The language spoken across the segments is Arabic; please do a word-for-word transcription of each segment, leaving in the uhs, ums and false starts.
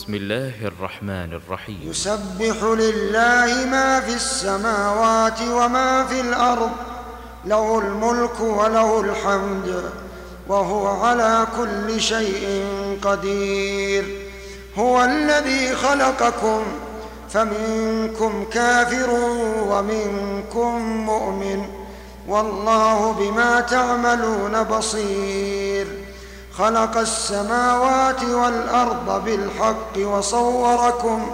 بسم الله الرحمن الرحيم. يسبح لله ما في السماوات وما في الأرض، له الملك وله الحمد وهو على كل شيء قدير. هو الذي خلقكم فمنكم كافر ومنكم مؤمن، والله بما تعملون بصير. خلق السماوات والأرض بالحق وصوركم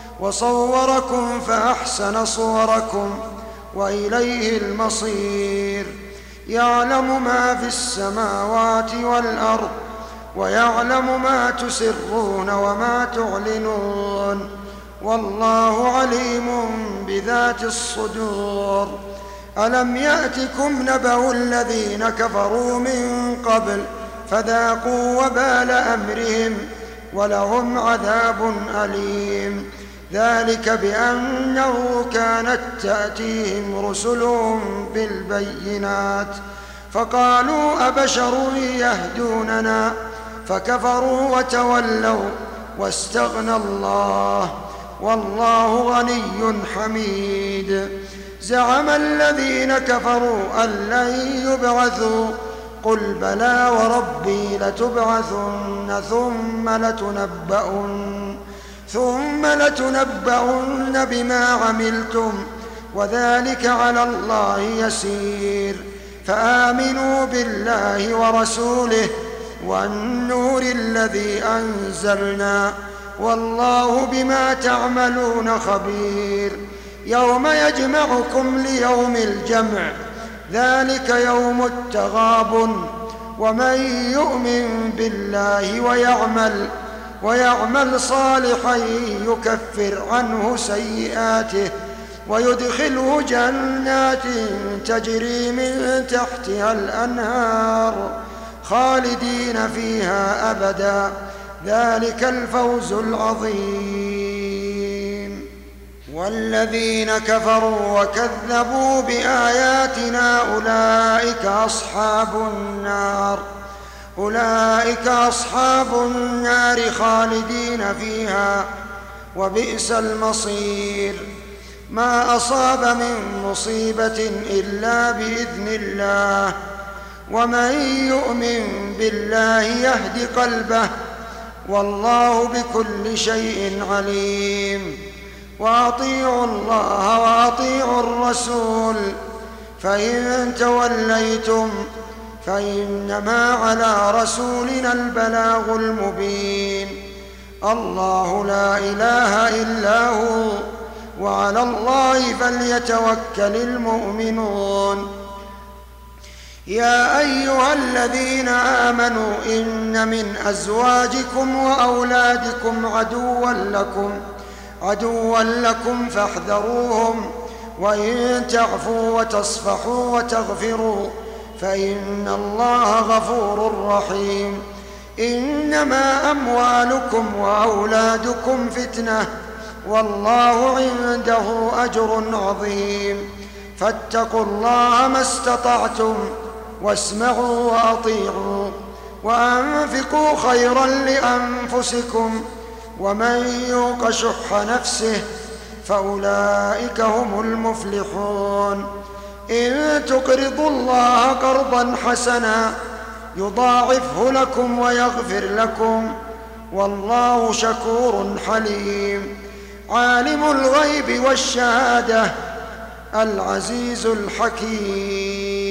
وصوركم فأحسن صوركم وإليه المصير. يعلم ما في السماوات والأرض ويعلم ما تسرون وما تعلنون، والله عليم بذات الصدور. ألم يأتكم نبأ الذين كفروا من قبل فذاقوا وبال أمرهم ولهم عذاب أليم. ذلك بأنه كانت تأتيهم رسلهم بالبينات فقالوا أبشر يهدوننا فكفروا وتولوا واستغنى الله، والله غني حميد. زعم الذين كفروا أن لن يبعثوا قل بلى وربي لتبعثن ثم لتنبؤن ثم لتنبؤن بما عملتم وذلك على الله يسير. فآمنوا بالله ورسوله والنور الذي أنزلنا، والله بما تعملون خبير. يوم يجمعكم ليوم الجمع، ذلك يوم التغابن. ومن يؤمن بالله ويعمل ويعمل صالحا يكفر عنه سيئاته ويدخله جنات تجري من تحتها الأنهار خالدين فيها أبدا، ذلك الفوز العظيم. والذين كفروا وكذبوا بآياتنا أولئك أصحاب النار أولئك أصحاب النار خالدين فيها وبئس المصير. ما أصاب من مصيبة إلا بإذن الله، ومن يؤمن بالله يهد قلبه، والله بكل شيء عليم. وأطيعوا الله وأطيعوا الرسول، فإن توليتم فإنما على رسولنا البلاغ المبين. الله لا إله إلا هو، وعلى الله فليتوكل المؤمنون. يا أيها الذين آمنوا إن من أزواجكم وأولادكم عدوا لكم عدوا لكم فاحذروهم، وإن تعفوا وتصفحوا وتغفروا فإن الله غفور رحيم. إنما أموالكم وأولادكم فتنة، والله عنده أجر عظيم. فاتقوا الله ما استطعتم واسمعوا وأطيعوا وأنفقوا خيرا لأنفسكم، ومن يوق شح نفسه فأولئك هم المفلحون. إن تقرضوا الله قرضا حسنا يضاعفه لكم ويغفر لكم، والله شكور حليم. عالم الغيب والشهادة العزيز الحكيم.